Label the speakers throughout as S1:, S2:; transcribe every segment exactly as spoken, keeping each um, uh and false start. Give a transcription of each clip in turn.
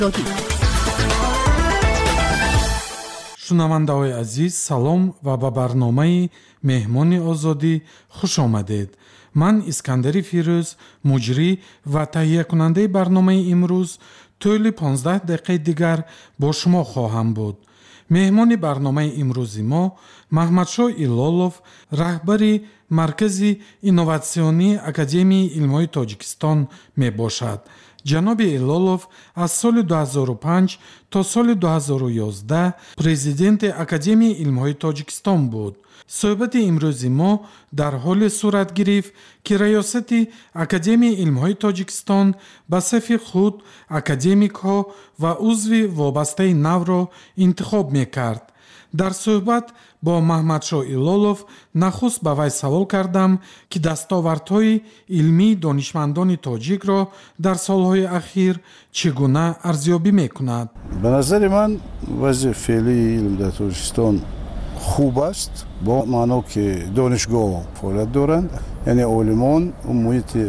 S1: шунавандаҳои азиз, салом ва ба барномаи меҳмони озодӣ хуш омадед. ман искандари фирӯз, муҷрӣ ва таҳиякунандаи барномаи имрӯз тӯли понздаҳ дақиқаи дигар бо шумо хоҳам буд. меҳмони барномаи имрӯзи мо маҳмадшоҳ илолов, раҳбари маркази инноватсионии Академияи илмҳои Тоҷикистон мебошад. ҷаноби Илолов аз соли ду ҳазору панҷ то соли ду ҳазору ёздаҳ президенти Академияи илмҳои Тоҷикистон буд. суҳбати имрӯзи мо дар ҳоле сурат гирифт, ки раёсати Академияи илмҳои Тоҷикистон ба сафи худ академикҳо ва узви вобастаи навро интихоб мекард. дар суҳбат бо Маҳмадшоҳ Илолов нахуст ба вай савол кардам, ки дастовардҳои илмии донишмандони тоҷикро дар солҳои ахир чӣ гуна арзёбӣ мекунад.
S2: ба назари ман вазъи феълии илм дар Тоҷикистон хуб аст, бо маъно ки донишгоҳ фаъолият доранд, яъне олимон он муҳити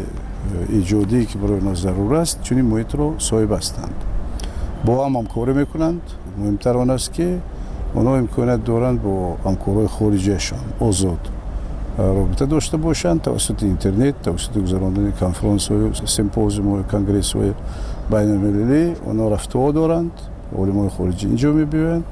S2: иҷодие ки барои мо зарур аст, чунин муҳитро соҳиб ҳастанд, бо ҳам ҳамкорӣ мекунанд. муҳимтар он аст ки онҳо имконият доранд бо ҳамкорҳои хориҷиашон озод робита дошта бошанд, тавассути интернет, тавассути гузарондани конференсҳои, симпозиумҳои, конгрессҳои байналмилалӣ онҳо рафтуо доранд, олимои хориҷӣ инҷо мебиёянд.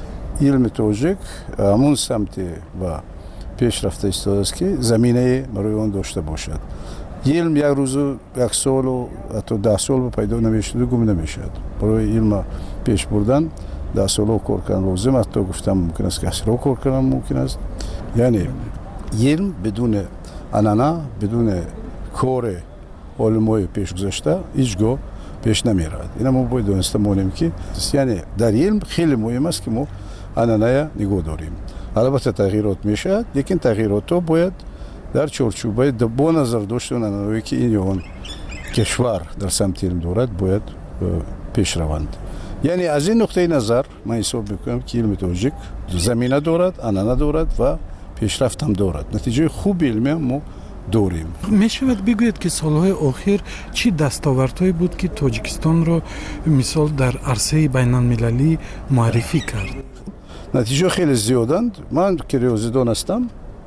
S2: илми тоҷик ҳамун самте ва пешрафта истодааст ки заминае барои он дошта бошад. илм як рӯзу як солу ҳатто даҳ сол пайдо намешуду гум намешавад. барои илма пеш бурдан даҳ солҳо кор кардан лозим, ҳатто гуфтам мумкин аст ки асрҳо кор кардан мумкин аст. яъне илм бидуни анъана, бидуни кори олимои пешгузашта ҳеҷ гоҳ пеш намеравад. ина мо бояд дониста монем ки яъне дар илм хеле муҳим аст ки мо анъаная нигоҳ дорем. албатта тағйирот мешавад, лекин тағйиротҳо бояд дар чорчӯбаи бо назар дошти он анъанаҳое ки ин ё он кишвар дар самти илм дорад бояд пеш раванд. яъне аз ин нуқтаи назар ман ҳисоб мекунам ки илми тоҷик замина дорад, анъана дорад ва пешрафтам дорад. натиҷаи хуби илмиам мо дорем.
S1: мешавад бигӯед ки солҳои охир чӣ дастовардҳое буд ки Тоҷикистонро мисол дар арсаи байналмилалӣ муаррифӣ кард?
S2: натиҷаҳо хеле зиёданд. ман ки риёзидон ҳастам,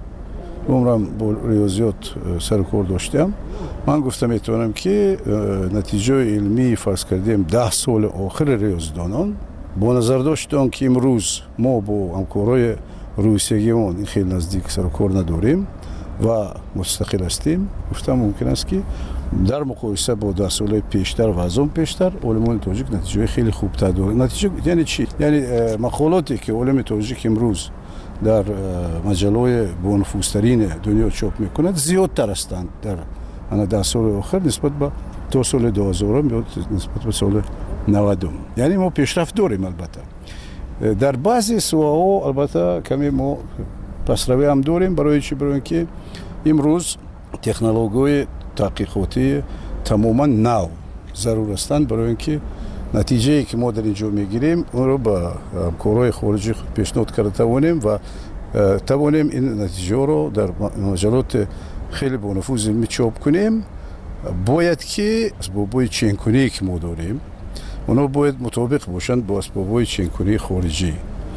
S2: умрам бо риёзиёт сару кор доштаам, ман гуфта метавонам ки натиҷаи илмии фарз кардем даҳ соли охири риёзидонон бо назардошти он ки имрӯз мо бо ҳамкорҳои рӯсиягимон ин хеле наздик сару кор надорем ва мустақил ҳастем, гуфтам мумкин аст ки дар муқоиса бо даҳ солаи пештар ва аз он пештар олимони тоҷик натиҷаҳои хеле хубтар доранд. натиҷа яъне чӣ? яъне мақолоте ки олими тоҷик имрӯз дар маҷаллаҳои бонуфузтарини дунё чоп мекунад зиёдтар ҳастанд дар ана даҳ соли охир нисбат ба то соли ду ҳазорум ё нисбат ба соли навадум. яъне мо пешрафт дорем. албатта дар баъзе соҳаҳо албатта каме мо пасравӣ ҳам дорем. барои чӣ? барои ки имрӯз технологияҳои таҳқиқотии тамоман нав зарур ҳастанд, барои ин ки натиҷае ки мо дар ин ҷо мегирем онро ба ҳамкорҳои хориҷӣ пешниҳод карда тавонем ва тавонем ин натиҷаҳоро дар маҷаллоти хеле бонуфуз илмӣ чоп кунем. бояд ки асбобҳои ченкуние ки мо дорем онҳо бояд мутобиқ бошанд бо асбобҳои ченкунии хориҷӣ,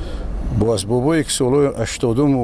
S2: бо асбобҳое ки солҳои ҳаштодуму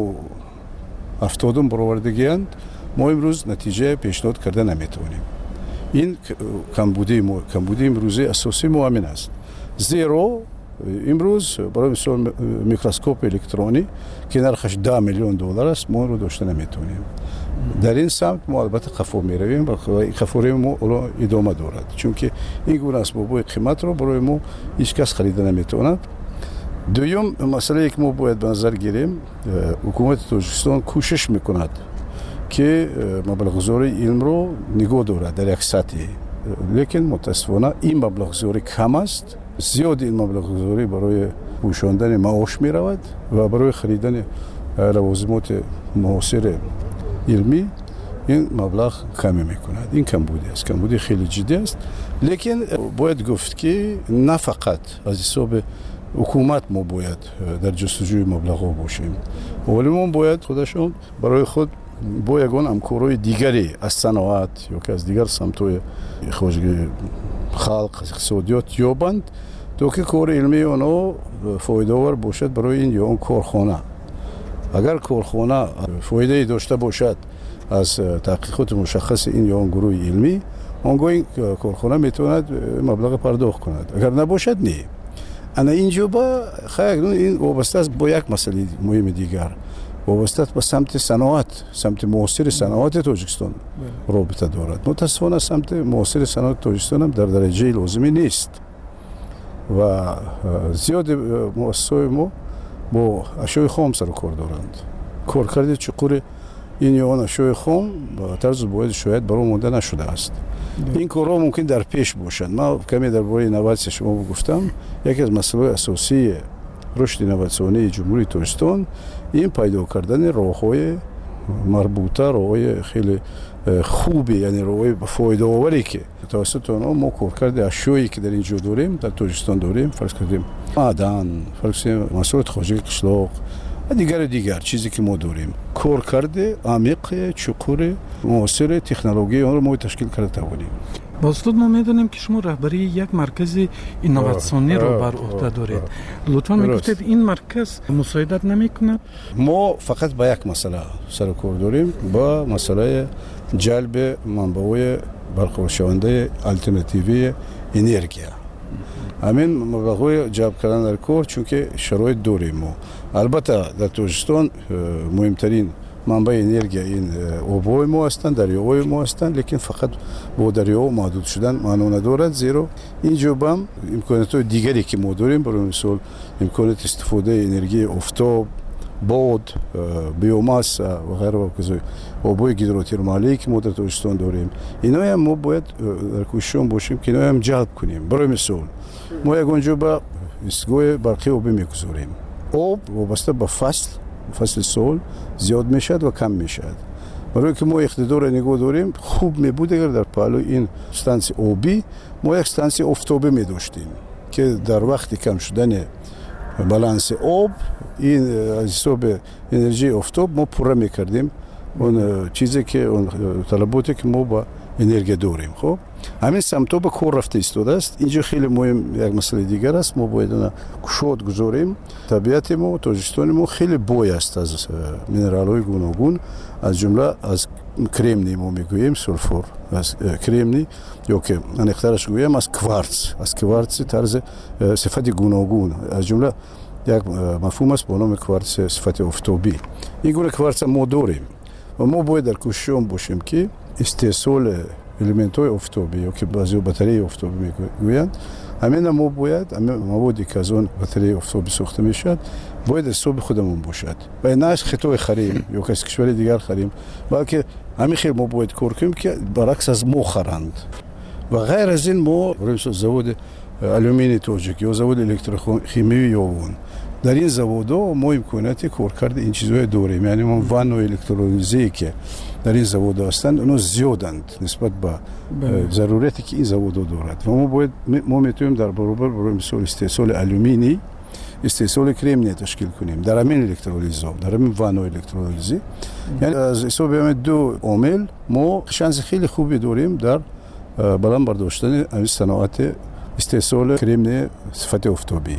S2: ҳафтодум баровардагианд. мо имрӯз натиҷа пешниҳод карда наметавонем. ин камбудии мо камбудии имрӯзии асосии мо ҳамин аст. зеро имрӯз барои мисол микроскопи электронӣ ки нархаш даҳ миллион доллар аст, мо онро дошта наметавонем. дар ин самт мо албатта қафо меравем ва қафораи мо идома дорад, чунки ин гуна асбобҳои қиматро барои мо ҳеҷ кас харида наметавонад. дуюм масъалае ки мо бояд ба назар гирем, ҳукумати Тоҷикистон кӯшиш мекунад ки маблағгузории илмро нигоҳ дорад дар як сатҳе, лекин мутаассифона ин маблағгузорӣ кам аст. зиёди ин маблағгузорӣ барои пӯшондани маош меравад ва барои харидани лавозимоти муосири илмӣ ин маблағ каме мекунад. ин камбудӣ аст, камбудии хеле ҷиддӣ аст. лекин бояд гуфт ки на фақат аз ҳисоби ҳукумат мо бояд дар ҷустуҷӯи маблағҳо бошем. олимон бояд худашон барои худ бо ягон ҳамкорҳои дигаре аз саноат ё ки аз дигар самтҳои хоҷагии халқ иқтисодиёт ёбанд то ки кори илмии онҳо фоидаовар бошад барои ин ё он корхона. агар корхона фоидае дошта бошад аз таҳқиқоти мушаххаси ин ё он гурӯҳи илмӣ, он гоҳ ин корхона метавонад маблағ пардохт кунад. агар набошад не. ана инҷо ба хаякнун ин вобаста аст бо як масъалаи муҳими дигар, вобаста ба самти саноат, самти муосири саноати Тоҷикистон робита дорад. мутаассифона самти муосири саноати Тоҷикистон ҳам дар дараҷаи лозимӣ нест ва зиёди муассисаҳои мо бо ашёи хом сару кор доранд. коркарди чуқури ин ё он ашёи хом ба тарзу бояд шояд барои монда нашудааст. ин корҳо мумкин дар пеш бошанд. ман каме дар бораи инноватсия шумо гуфтам. яке аз масъалаҳои асосии рушди инноватсионии ҷумҳурии Тоҷикистон ин пайдо кардани роҳҳои марбута, роҳҳои хеле хуби, яъне роҳҳои фоидаоваре ки тавассути онҳо мо коркарди ашёе ки дар ин ҷо дорем, дар Тоҷикистон дорем, фарз кардем маъдан, фарз кардем маҳсулоти хоҷагии қишлоқ ва дигару дигар чизе ки мо дорем. коркарди амиқи, чуқури, муосири технологияи онро мо ташкил карда тавонем.
S1: با استاد ما میدونیم که شما رهبری یک مرکز اینوواسیونی رو بر عهده دارید. لطفا میگفتید این مرکز مساعدت نمیکند؟
S2: ما فقط با یک مسئله سر و کار داریم، با مسئله جلب منبع‌های برقرارشونده آلترناتیوی انرژی. همین مبلغ‌های جلب کردن در کار چون که شرایط داریم ما. البته در توجستان مهمترین منبع انرژی این آب‌های ما هستند، دریاهای ما هستند، لیکن فقط با دریاها محدود شدن معنا ندارد، زیرا اینجا هم امکانات دیگری که ما داریم، برای مثال امکانات استفاده انرژی آفتاب، باد، بیوماس و غیره و کذا آب‌های هیدروترمالی که ما در توجستان داریم، اینا هم ما باید در کوشش باشیم که اینا هم جلب کنیم. برای مثال ما یک اونجا با ایستگاه برقی آبی میگذاریم. آب وابسته به فصل فصل سال زیاد میشد و کم میشد. برای که ما اقتدار نگاه داریم، خوب میبود اگر در پهلوی این استانسی آبی ما یک استانسی آفتابی میداشتیم که در وقت کم شدن بالانس آب این از حساب انرژی آفتاب ما پوره میکردیم اون چیزی که اون طلباتی که ما با انرژی داریم. خب همین سمت به کار رفته ایستاده است. اینجا خیلی مهم یک مسئله دیگر است، ما باید اون کشاد گذاریم. طبیعت ما تاجیکستان ما خیلی بوی است از مینرال‌های گوناگون، از جمله از کرمنی ما میگوییم سولفور، از کرمنی یا که انختارش گوییم از کوارتز، از کوارتز طرز صفت گوناگون، از جمله یک مفهوم است به نام کوارتز صفت آفتابی. این گونه کوارتز ما داریم و ما باید در کوشش باشیم که استحصال элементҳои офтобӣ ё ки баъзеҳо батареи офтобӣ мегӯянд, ҳамин мо бояд ҳамин маводе ки аз он батареи офтобӣ сохта мешавад бояд аз ҳисоби худамон бошад ва на аз хитои харем ё ки аз кишвари дигар харем, балки ҳамин хел мо бояд кор кунем ки баръакс аз мо харанд. ва ғайр аз ин мо заводи алюминии тоҷик ё заводи электрохимии ёвон, дар ин заводҳо мо имконияти коркарди ин чизҳое дорем. яъне мо ваннои электролизие ки дар ин заводҳо ҳастанд онҳо зиёданд нисбат ба зарурияте ки ин заводҳо дорад ва мо бояд мо метавонем дар баробар барои мисол истеҳсоли алюминий истеҳсоли кремния ташкил кунем дар ҳамин электролизҳо, дар ҳамин ваннои электролизӣ. яъне аз ҳисоби ҳамин ду омил мо шанси хеле хубе дорем дар баланд бардоштани ҳамин саноати истеҳсоли кремнии сифати офтобӣ.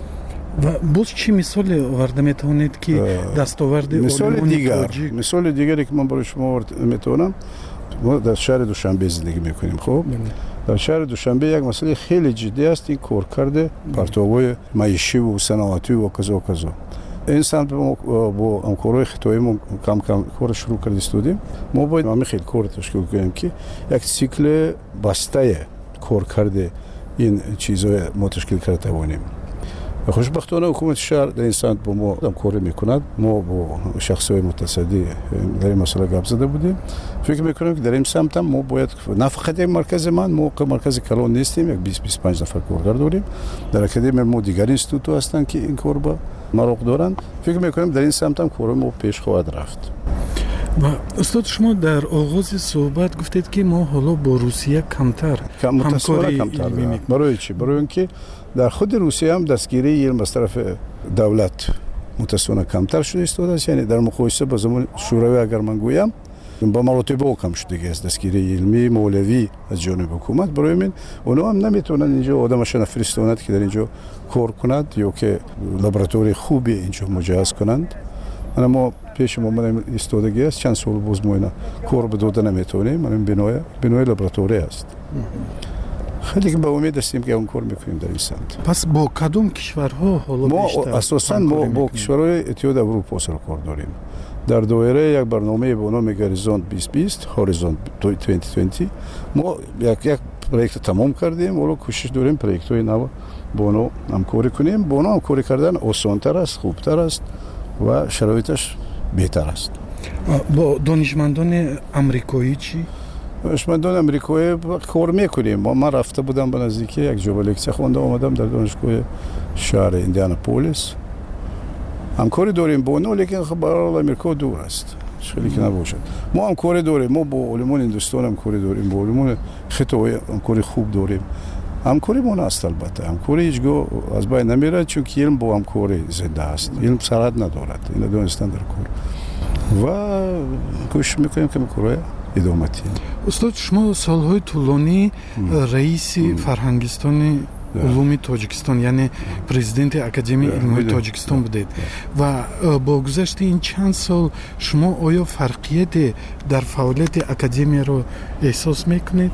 S1: و باز چی مثال آورده میتونید که دستاورد
S2: مثال دیگر مثال دیگری که من برای شما آورد میتونم، ما در شهر دوشنبه زندگی میکنیم. خب در شهر دوشنبه یک مسئله خیلی جدی است این کارکرد پرتاب‌های معیشی و صنعتی و کذا و کذا. این سمت با همکارای خطایی ما کم کم کار شروع کرده استودیم. ما باید همین خیلی کار تشکیل کنیم که یک سیکل بسته کارکرد این چیزهای ما تشکیل کرده توانیم. خوشبختانه حکومت شهر در این سمت با ما همکاری میکند. ما با شخصهای متصدی در این مسئله گپ زده بودیم. فکر میکنم که در این سمت هم ما باید نه فقط این مرکز من، ما مرکز کلان نیستیم، یک بیست بیست و پنج نفر کارگر داریم. در اکادمی ما دیگر اینستیتوت هستند که این کار با مراق دارند. فکر میکنم در این سمت هم کار ما پیش خواهد رفت.
S1: و استاد شما در آغاز صحبت گفتید که ما حالا با روسیه کمتر همکاری علمی میکنیم.
S2: برای چی؟ برای اینکه در خود روسیه هم دستگیری علم از طرف دولت متاسفانه کمتر شده ایستاده است. یعنی در مقایسه با زمان شوروی اگر من گویم با مراتب کم شده است دستگیری علمی مولوی از جانب حکومت. برای من اونا هم نمیتونن اینجا آدمشون نفرستاند که در اینجا کار کند یا که لابراتوری خوبی اینجا مجهز کنند. انا ما پیش ما من ایستادگی است، چند سال باز ما اینا کار بدوده نمیتونیم. من بنای بنای لابراتوری است. خیلی که با امید هستیم که اون کار میکنیم در این سمت.
S1: پس با کدوم کشورها حالا
S2: ما
S1: بیشتر
S2: اساساً ما با کشورهای اتحاد اروپا سر کار داریم. در دایره یک برنامه به نام هوریزونت بیست بیست هوریزونت بیست بیست ما یک یک پروژه تمام کردیم. ولی کوشش داریم پروژه‌های نو با اونها همکاری کنیم. با اونها همکاری کردن آسان‌تر است، خوبتر است و شرایطش بهتر است.
S1: با دانشمندان آمریکایی چی؟
S2: دانشمندان آمریکایی کار میکنیم. ما رفته بودم به نزدیکی یک جا لکچر خوانده آمدم در دانشگاه شهر ایندیاناپولیس. همکاری داریم با اونها، لیکن خب برای آمریکا دور است. خیلی که نباشد. ما همکاری داریم. ما با علمان هندوستان همکاری داریم. با علمان خطای همکاری خوب داریم. همکاری ما است البته. همکاری هیچگاه از بین نمیره چون که علم با همکاری زنده است. علم سرحد ندارد. این دانستن در کار. و کوشش میکنیم که کارهای ادامه دهیم.
S1: استاد شما سالهای طولانی رئیس فرهنگستان علوم تاجیکستان یعنی پرزیدنت اکادمی علوم تاجیکستان بودید و با گذشت این چند سال شما آیا فرقیت در فعالیت اکادمی رو احساس میکنید؟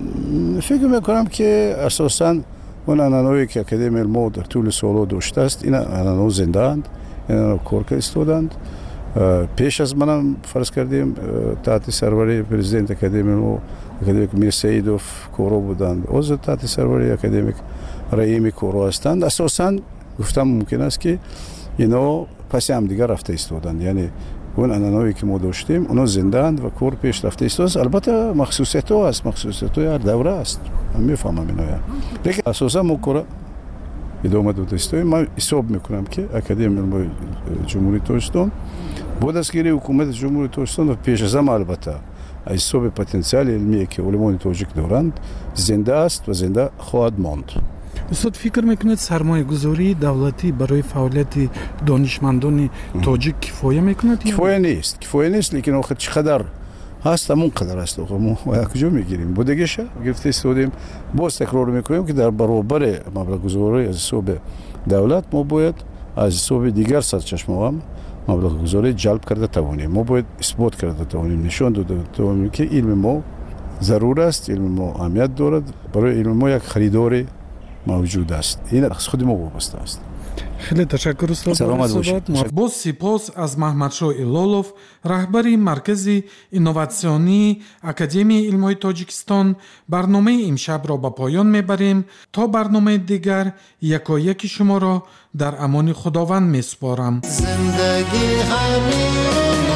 S2: فکر میکنم که اساساً اون عنعنه‌ای که اکادمی علم در طول سالها داشته است این عنعنه‌ها زنده اند، اینا کار ایستادند. پیش از منم فرض کردیم تحت سروری پرزیدنت اکادمی علم اکادمیک میر سعیدوف کورو بودند. از تحت سروری اکادمیک رئیمی کورو هستند. اساساً گفتم ممکن است که اینا پس هم دیگر رفته ایستادند. یعنی اون عنعنه‌ای که ما داشتیم اونا زنده اند و کار پیش رفته ایستاد. البته مخصوصیت ها است، مخصوصیت های هر دوره است. من میفهمم اینا. لیکن اساساً ما کار ادامه داده است. من حساب میکنم که اکادمی علم جمهوری تاجیکستان با دستگیری حکومت جمهوری تاجیکستان و پیش از هم البته حساب پتانسیل علمی که علمان تاجیک دارند زنده است و زنده خواهد ماند.
S1: استاد فکر میکنید سرمایه گذاری دولتی برای فعالیت دانشمندان تاجیک کفایه میکند؟
S2: کفایه نیست. کفایه نیست لیکن آخه چقدر هست همون قدر است. آخه ما کجا میگیریم؟ بودگیش گرفته استودیم. باز تکرار میکنیم که در برابر مبلغ گذاری از حساب دولت ما باید از حساب دیگر سرچشمه هم مبلغ گذاری جلب کرده توانیم. ما باید اثبات کرده توانیم، نشان داده توانیم که علم ما ضرور است، علم ما اهمیت دارد. برای علم ما یک خریداری موجود است. این از خود ما وابسته است.
S1: خیلی تشکر استاد.
S2: سلامت باشید.
S1: با سپاس از محمدشاه ایلولов راهبری مرکز اینوواسیونی اکادمی علم‌های تاجیکستان برنامه امشب را به پایان میبریم. تا برنامه دیگر یکایک شما را در امان خداوند میسپارم.
S3: زندگی همین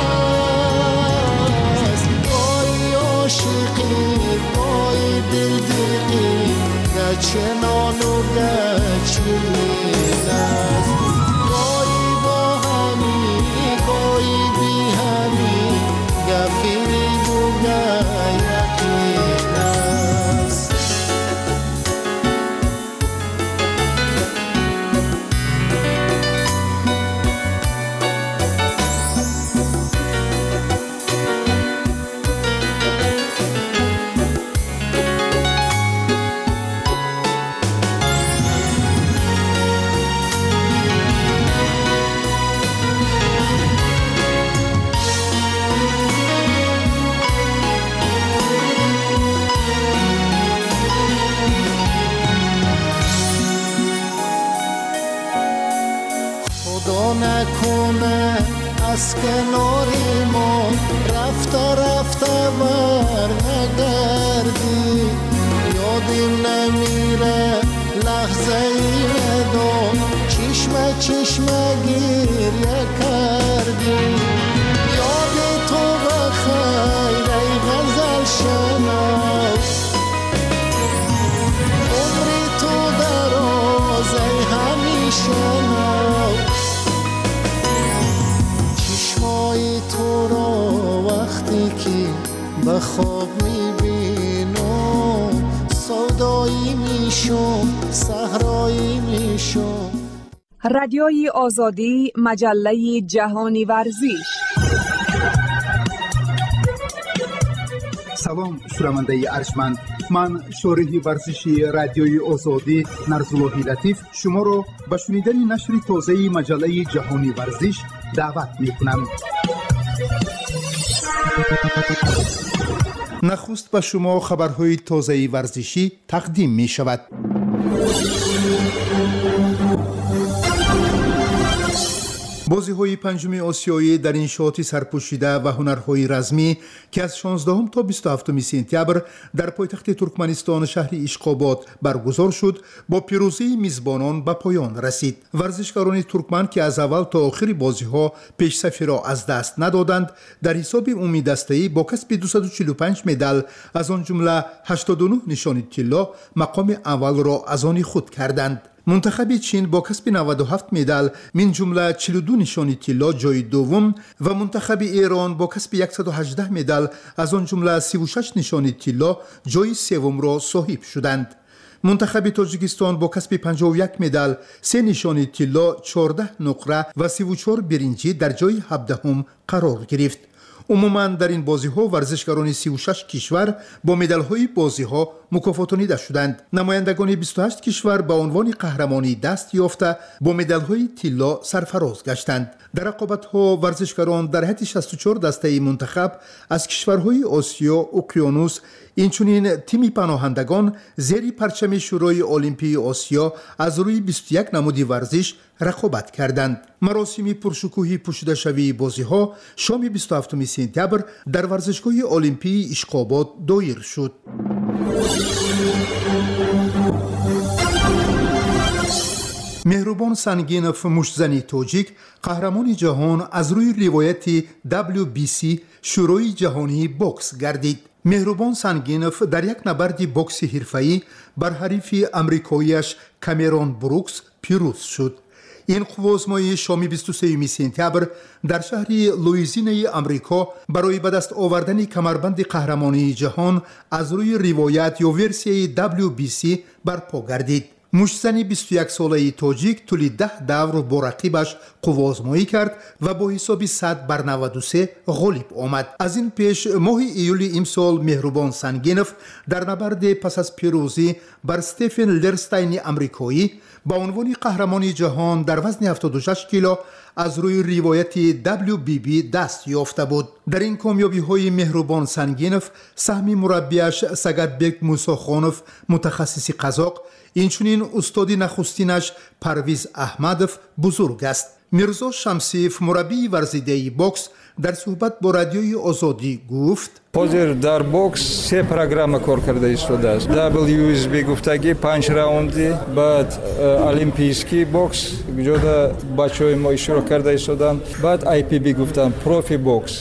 S3: است، بای عاشقی بای دلدقی گچنان و گچین است، بای با همی بای بی همی گفیری بوگه یقین است. نکنه از کناری ما رفته رفته بر نگردی، یادی نمیره لحظه ای ندام چشمه چشمه گریه کردی. یاد تو بخیر ای غزل شناس، عمری تو دراز ای همیشه ناز. چشمای تو را وقتی که به خواب میبینم سودایی میشم صحرایی میشم.
S4: رادیوی آزادی، مجله جهانی ورزش.
S5: سلام شنونده ارجمند، من شارح ورزشی رادیوی آزادی نرزالله لطیف شما را به شنیدن نشر تازه مجله جهانی ورزش دعوت می‌کنم. نخست به شما خبرهای تازه ورزشی تقدیم می شود. بازی‌های پنجم آسیایی در انشاءات سرپوشیده و هنرهای رزمی که از شانزدهم تا بیست و هفتم سپتامبر در پایتخت ترکمنستان شهر اشخاباد برگزار شد، با پیروزی میزبانان به پایان رسید. ورزشکاران ترکمن که از اول تا آخر بازی‌ها پیش‌صفی را از دست ندادند، در حساب عمومی دسته‌ای با کسب دویست و چهل و پنج مدال از آن جمله هشتاد و نه نشان طلا مقام اول را از آن خود کردند. منتخب چین با کسب نود و هفت مدال من جمله چهل و دو نشان طلا جای دوم و منتخب ایران با کسب صد و هجده مدال از آن جمله سی و شش نشان طلا جای سوم را صاحب شدند. منتخب تاجیکستان با کسب پنجاه و یک مدال، سه نشان طلا، چهارده نقره و سی و چهار برنجی در جای هفدهم قرار گرفت. عموماً در این بازی‌ها ورزشکاران سی و شش کشور با مدال‌های بازی‌ها مکافاتانیده شدند. نمایندگان بیست و هشت کشور به عنوان قهرمانی دست یافته با مدال‌های طلا سرفراز گشتند. در رقابت‌ها ورزشکاران در حد شصت و چهار دسته منتخب از کشورهای آسیا، اقیانوس، اینچنین تیم پناهندگان زیر پرچم شورای المپی آسیا از روی بیست و یک نماد ورزش رقابت کردند. مراسم پرشکوهی پوشیده شوی بازی‌ها شام بیست و هفتم سپتامبر در ورزشگاه المپی اشخاباد دایر شد. مهربان سنگینف مشتزنی تاجیک قهرمان جهان از روی روایت دبلیو بی سی شورای جهانی بوکس گردید. مهربان سنگینف در یک نبرد بوکس حرفه‌ای بر حریف امریکاییش کامرون بروکس پیروز شد. این قوازمایی شام بیست و سوم سپتامبر در شهر لویزینه امریکا برای به دست آوردن کمربند قهرمانی جهان از روی روایت یا ورسیه دبلیو بی سی برپا گردید. مشتزن بیست و یک ساله تاجیک طول ده دور با رقیبش قوازمایی کرد و با حساب صد بر نود و سه غالب آمد. از این پیش ماه ایولی امسال مهربان سنگینف در نبرد پس از پیروزی بر استفن لرستین امریکایی با عنوان قهرمانی جهان در وزن هفتاد و شش کیلو از روی روایت دبلیو بی بی دست یافته بود. در این کامیابی های مهربان سنگینف سهم مربیش سگدبک موساخانوف متخصص قزاق، اینچنین استاد نخستینش پرویز احمدف بزرگ است. میرزا شمسیف مربی ورزیده بوکس در صحبت با رادیوی آزادی گفت:
S6: حاضر در بوکس سه پروگرام کار کرده شده است. دبلیو اس بی گفتگی پنج راوندی، بعد المپیسکی بوکس جدا بچهای ما اشتراک کرده شدند، بعد آی پی بی گفتن پروفی بوکس.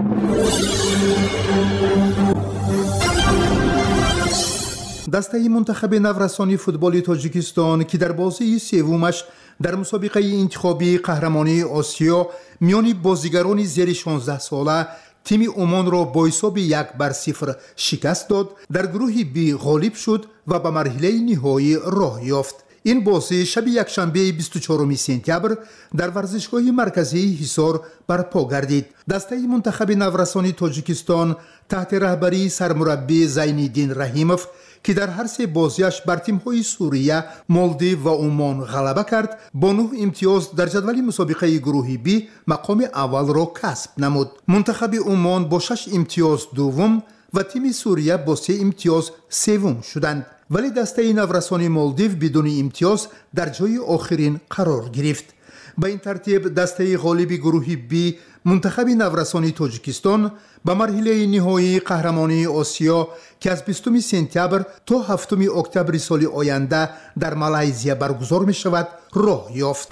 S5: دسته منتخب نورسانی فوتبال تاجیکستان که در بازی سومش در مسابقه انتخابی قهرمانی آسیا میان بازیگران زیر شانزده ساله تیم عمان را با حساب یک بر صفر شکست داد، در گروه بی غالب شد و به مرحله نهایی راه یافت. این بازی شب یکشنبه بیست و چهارم سپتامبر در ورزشگاه مرکزی حصار برپا گردید. دسته منتخب نورسانی تاجیکستان تحت رهبری سرمربی زینالدین رحیموف که در هر سه بازیش بر تیم‌های سوریه، مالدیو و عمان غلبه کرد، با نه امتیاز در جدول مسابقه گروه بی مقام اول را کسب نمود. منتخب عمان با شش امتیاز دوم و تیم سوریه با سه امتیاز سوم شدند، ولی دسته نورسانی مالدیو بدون امتیاز در جای آخرین قرار گرفت. به این ترتیب دسته غالب گروه بی منتخب نورسانی تاجیکستان به مرحله نهایی قهرمانی آسیا که از بیستم سپتامبر تا هفتم اکتبر سال آینده در مالزیا برگزار می شود راه یافت.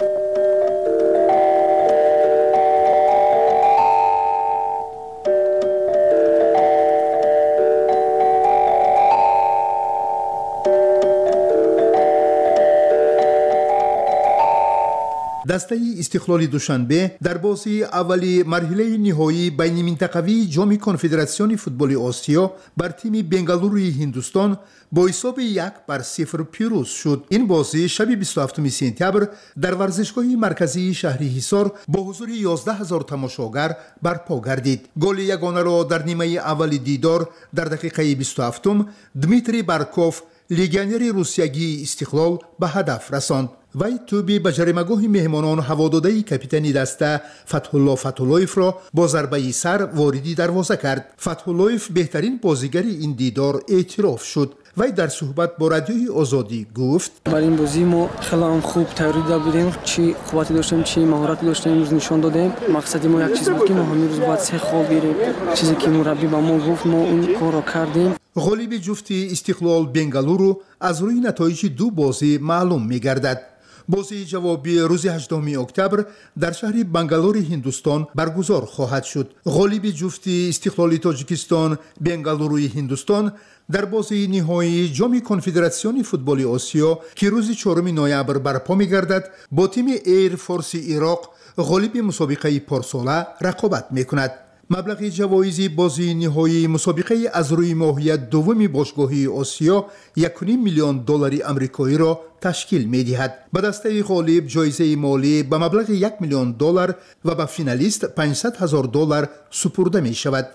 S5: دسته استقلال دوشنبه در بازی اولی مرحله نهایی بین منطقوی جام کنفدراسیون فوتبال آسیا بر تیم بنگالوروی هندوستان با حساب یک بر صفر پیروز شد. این بازی شب بیست و هفتم سپتامبر در ورزشگاه مرکزی شهر حصار با حضور یازده هزار تماشاگر برپا گردید. گل یگانه را در نیمه اول دیدار در دقیقه بیست و هفتم دمیتری بارکوف لیگیونر روسیایی استقلال به هدف رساند. وی توبی به جریمه‌گاه مهمانان هواداده کاپیتان دسته فتح‌الله فتح‌الله‌یف را با ضربه سر واردی دروازه کرد. فتح‌الله‌یف بهترین بازیگر این دیدار اعتراف شد. وی در صحبت با رادیوی آزادی گفت:
S7: برای این بازی ما خیلی هم خوب تیاری داشته بودیم، چی قوتی داشتیم چی مهارتی داشتیم، امروز نشان دادیم. مقصد ما یک چیز بود که ما همین روز باید سه خواب بیریم. چیزی که مربی با ما گفت ما اون کار را کردیم.
S5: غالب جفتی استقلال بنگالورو از روی نتایج دو بازی معلوم می‌گردد. بازی جوابی روز هشتم اکتبر در شهر بنگالور هندوستان برگزار خواهد شد. غالب جفتی استقلال تاجیکستان بنگالوروی هندوستان در بازی نهایی جام کنفدراسیون فوتبال آسیا که روز چهارم نوامبر برپا می‌گردد با تیم ایر فورس عراق غالب مسابقه پارساله رقابت می‌کند. مبلغ جوایز بازی نهایی مسابقه از روی ماهیت دومی باشگاهی آسیا یک و نیم میلیون دلار آمریکایی را تشکیل می‌دهد. به دسته غالب جایزه مالی به مبلغ یک میلیون دلار و به فینالیست پانصد هزار دلار سپرده می‌شود.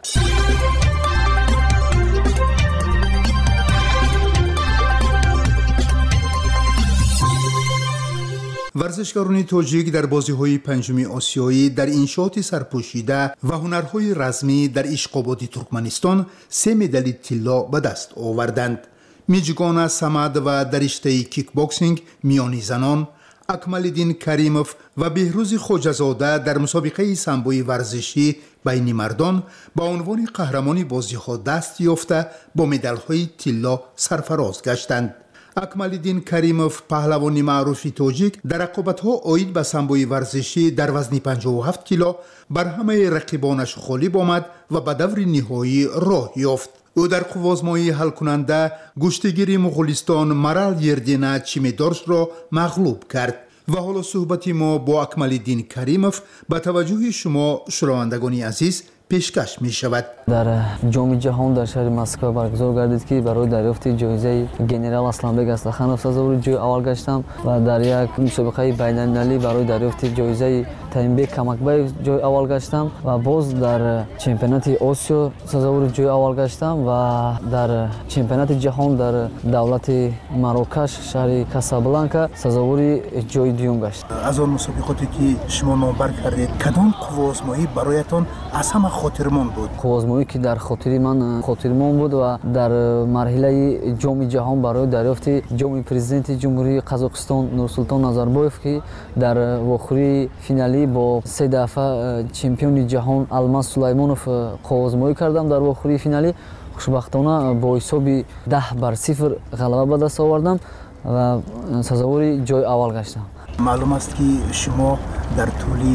S5: ورزشکاران تاجیک در بازی‌های پنجم آسیایی در انشاءات سرپوشیده و هنرهای رزمی در اشقاباد ترکمنستان سه مدال طلا به دست آوردند. میجگان سمد و در رشته کیک باکسینگ میانی زنان، اکمالدین کریموف و بهروز خواجه‌زاده در مسابقه سامبوی ورزشی بین مردان با عنوان قهرمان بازی‌ها دست یافته با مدال‌های طلا سرفراز گشتند. اکمالدین کریموف پهلوان معروف تاجیک در رقابت‌ها عاید به سامبوی ورزشی در وزن پنجاه و هفت کیلو بر همه رقیبانش غالب آمد و به دور نهایی راه یافت. او در قوازمایی حل کننده گشتگیر مغولستان مرال یردینا چیمیدارش را مغلوب کرد. و حالا صحبت ما با اکمالدین کریموف به توجه شما شنوندگان عزیز پیشکش می شود.
S8: در جام جهان در شهر مسکو برگزار گردید که برای دریافت جایزه گنرال اسلامبگ استخانوف سزاوار جای اول گشتم و در یک مسابقه بین‌المللی برای دریافت جایزه تایمبک کمکبای جای اول گشتم و باز در چمپیونات آسیا سزاوار جای اول گشتم و در چمپیونات جهان در دولت مراکش شهر کاسابلانکا سزاوار جای دوم گشت.
S2: از آن مسابقاتی که شما نامبر کردید کدام قوازمایی برایتان از همه خاطرمان بود؟
S8: قوازمایی که در خاطر من خاطرمان بود و در مرحله جام جهان برای دریافت جام پرزیدنت جمهوری قزاقستان نورسولطان نظربایف که در واخری فینالی با سه دفعه چمپیون جهان الماس سلیمانوف قوازمایی کردم. در واخری فینالی خوشبختانه با حساب ده بر صفر غلبه به دست آوردم و سزاوار جای اول گشتم.
S2: معلوم است که شما در طول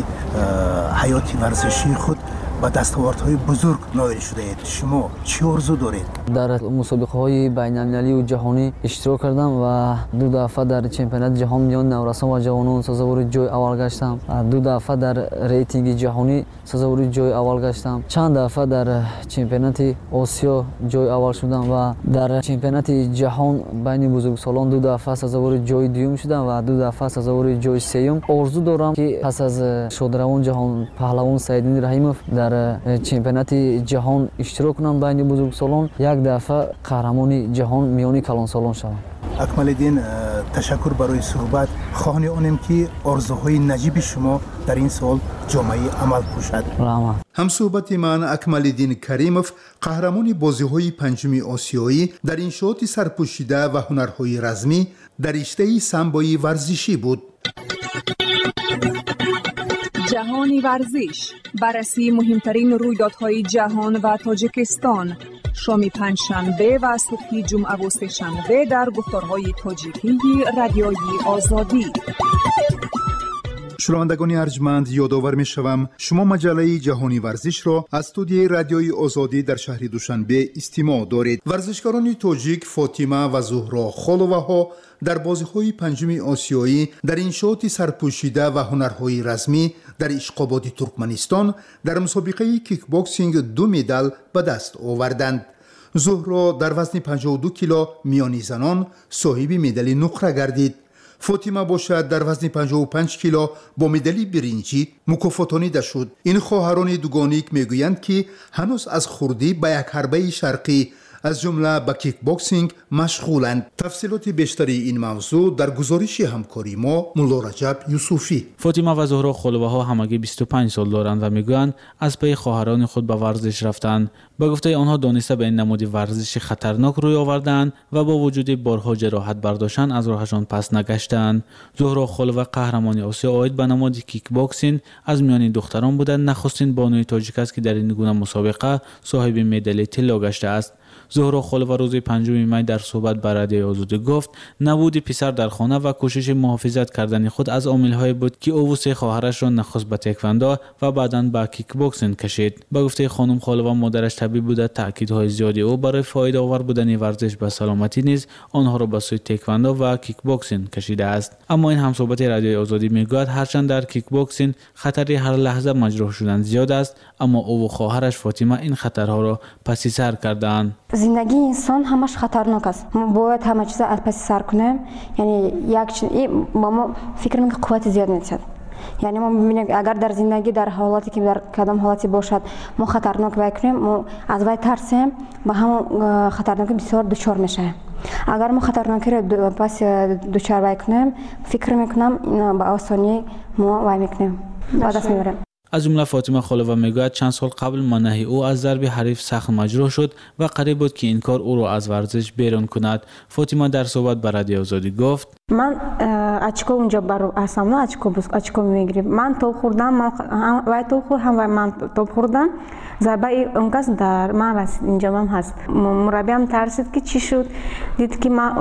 S2: حیات ورزشی خود با دستاوردهای بزرگ نائل شده اید. شما چه آرزو دارید؟
S8: در مسابقه های بین المللی و جهانی اشتراک کردم و دو دفعه در چمپیونات جهان میان نورسان و جوانان سزاوار جای اول گشتم. دو دفعه در ریتینگ جهانی سزاوار جای اول گشتم. چند دفعه در چمپیونات آسیا جای اول شدم و در چمپیونات جهان بین بزرگسالان دو دفعه سزاوار جای دوم شدم و دو دفعه سزاوار جای سوم. آرزو دارم که پس از شادروان جهان پهلوان سعیددین رحیموف در چمپیونات جهان اشتراک کنم بین بزرگسالان، یک دفعه قهرمان جهان میانی کلانسالان شوم.
S2: اکمالدین تشکر برای صحبت. خواهان آنیم که آرزوهای نجیب شما در این سال جامعه عمل پوشد.
S8: رحمت.
S5: هم صحبت من اکمالدین کریموف قهرمان بازی‌های پنجم آسیایی در انشاءات سرپوشیده و هنرهای رزمی در رشته سامبوی ورزشی بود.
S4: جهانی ورزش، بررسی مهمترین رویدادهای جهان و تاجیکستان، شام پنجشنبه و صبح جمعه و سه‌شنبه در گفتارهای تاجیکی رادیوی آزادی.
S5: شنوندگان ارجمند، یادآور می‌شوم شما مجله جهانی ورزش را از استودیوی رادیوی آزادی در شهر دوشنبه استماع دارید. ورزشکاران تاجیک فاطمه و زهرا خالوها در بازی‌های پنجم آسیایی در انشاءات سرپوشیده و هنرهای رزمی در اشقاباد ترکمنستان در مسابقه کیک باکسینگ دو مدال به دست آوردند. زهرا در وزن پنجاه و دو کیلو میانی زنان صاحب مدال نقره گردید. فاطمه باشد در وزن پنجاه و پنج کیلو با مدال برنجی مکافاتانیده شد. این خواهران دوگانیک میگویند که هنوز از خردی به یک حربه شرقی از جمله به کیک باکسینگ مشغولند. تفصیلات بیشتری این موضوع در گزارش همکاری ما مولا رجب یوسفی.
S9: فاطمه و زهرا خلوها همگی بیست و پنج سال دارند و میگویند از پی خواهران خود به ورزش رفتند. به گفته آنها دانسته به این نمود ورزش خطرناک روی آوردند و با وجود بارها جراحت برداشتن از راهشان پس نگشتند. زهرا خلوها قهرمان آسیا عاید به نماد کیک باکسینگ از میان دختران بودند. نخستین بانوی تاجیک است که در این گونه مسابقه صاحب مدال طلا گشته است. زهرا خلوها روز پنجم می در صحبت با رادیوی آزادی گفت نبود پسر در خانه و کوشش محافظت کردن خود از عامل‌های بود که او و سه خواهرش را نخست به تکواندو و بعداً به کیک باکسینگ کشید. به گفته خانم خلوها مادرش طبیب بوده. تاکیدهای زیادی او برای فایده آور بودن ورزش به سلامتی نیز آنها را به سوی تکواندو و کیک باکسینگ کشیده است. اما این همصحبت رادیوی آزادی میگوید هرچند در کیک باکسینگ خطری هر لحظه مجروح شدن زیاد است، اما او و خواهرش فاطمه این خطرها را پس سر کردند.
S10: زندگی انسان همش خطرناک است. ما باید همه چیز از پس سر کنیم. یعنی یک چیز ما ما فکر می‌کنیم قوت زیاد می‌شد. یعنی ما می‌بینیم اگر در زندگی در حالاتی که در کدام حالاتی باشد ما خطرناک بکنیم، ما از وای ترسیم با هم خطرناک بسیار دچار میشه. اگر ما خطرناکی را پس دچار بکنیم فکر می‌کنم با آسانی ما وای می‌کنیم با دست می‌بریم.
S9: از جمله فاطمه خلوها میگوید چند سال قبل منحی او از ضرب حریف سخت مجروح شد و قریب بود که این کار او را از ورزش بیرون کند. فاطمه در صحبت با رادیوی آزادی گفت
S10: من اچکو اونجا برو اسم نه اچکو بس اچکو میگیرم. من تو خوردم، من وای تو خور هم وای من تو خوردم. ضربه اون کس در من رسید اینجا هم هست. مربیم ترسید که چی شد، دید که من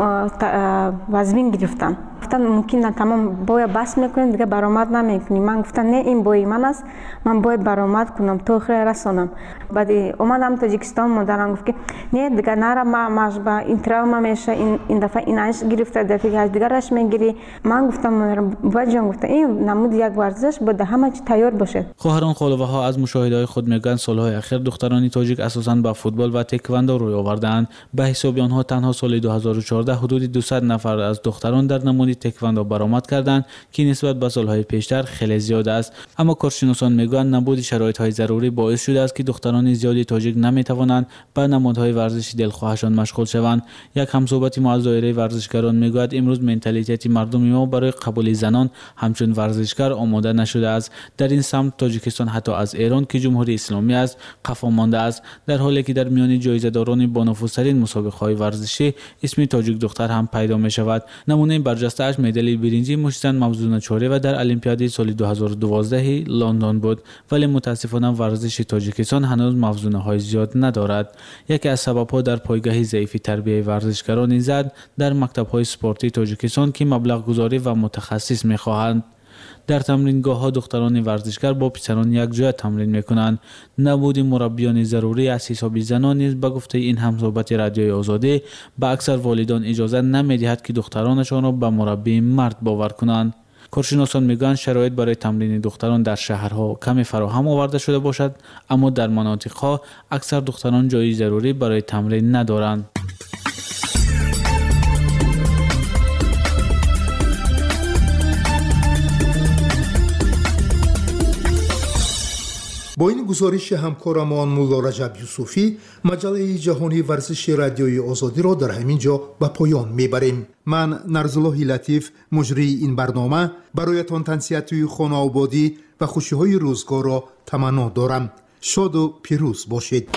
S10: وزن گرفتم. گفتن ممکن نه تمام بوی بس میکنیم دیگه برآمد نمیکنیم. من گفتم نه این بوی من است، من باید برآمد کنم تو خیر رسانم. بعد اومدم تاجیکستان، مادرم گفت که نه دیگه نرا ما ماجبا این تراوما میشه، این این دفعه اینش گرفته دفعه دیگه رش میگیری. من گفتم مادرم باید جان گفت این نمود یک ورزش بود همه چی تیار باشه. خواهران
S9: خلوها از مشاهده‌های خود میگن سالهای اخیر دختران تاجیک اساساً با فوتبال و تکواندو روی آوردند. به حساب آنها تنها سال دو هزار و چهارده حدود دویست نفر از دختران در نمود تکواندو برآمد کردند که نسبت به سالهای پیشتر خیلی زیاد است. اما کارشناسان میگویند نبود شرایط‌های ضروری باعث شده است که دختران زیادی تاجیک نمیتوانند به نمادهای ورزشی دلخواهشان مشغول شوند. یک همصحبت ما از دایره ورزشکاران میگوید امروز منتالیته مردم ما برای قبول زنان همچون ورزشکار آماده نشده است. در این سمت تاجیکستان حتی از ایران که جمهوری اسلامی است قفا مانده است، در حالی که در میان جایزه‌داران با نفوذترین مسابقه‌های ورزشی اسم تاجیک دختر هم پیدا می شود. نمونه برجسته اش مدال برنجی مشتن موضوع چوره و در المپیاد سال دو هزار و دوازده لندن بود، ولی متاسفانه ورزش تاجیکستان هنوز موضوعهای زیاد ندارد. یکی از سبب‌ها در پایگاه ضعیف تربیت ورزشکاران زد در مکتب‌های اسپورتی تاجیکستان که مبلغ گذاری و متخصص می‌خواهند. در تمرینگاه‌ها دختران ورزشکار با پسران یک جای تمرین می‌کنند. نبود مربیان ضروری از حساب زنان نیز به گفته این همصحبت رادیوی آزادی به اکثر والدان اجازه نمی‌دهد که دخترانشان را به مربی مرد باور کنند. کارشناسان میگن شرایط برای تمرین دختران در شهرها کمی فراهم آورده شده باشد، اما در مناطق‌ها اکثر دختران جای ضروری برای تمرین ندارند.
S5: با این گزارش همکارمان مولا رجب یوسفی مجله جهانی ورزش رادیوی آزادی را در همین جا به پایان میبریم. من نرزالله لطیف مجری این برنامه برایتان تنصیحات خانه آبادی و خوشی های روزگار را تمنا دارم. شاد و پیروز باشید.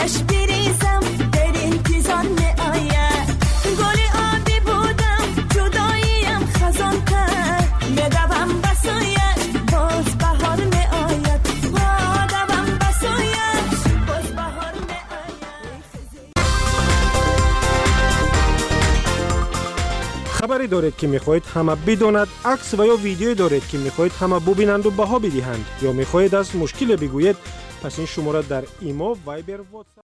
S11: آتش بریزم در انتظار میآید گل آبی بودم جداییم خزان کرد میدوم بسایش باز بهار میآید میدوم بسایش باز بهار میآید.
S12: خبری دارید که میخواهید همه بداند، عکس و یا ویدیویی دارید که میخواهید همه ببینند و بها بدهند یا میخواهید از مشکل بگویید، پس این شماره در ایمو، وایبر، واتساپ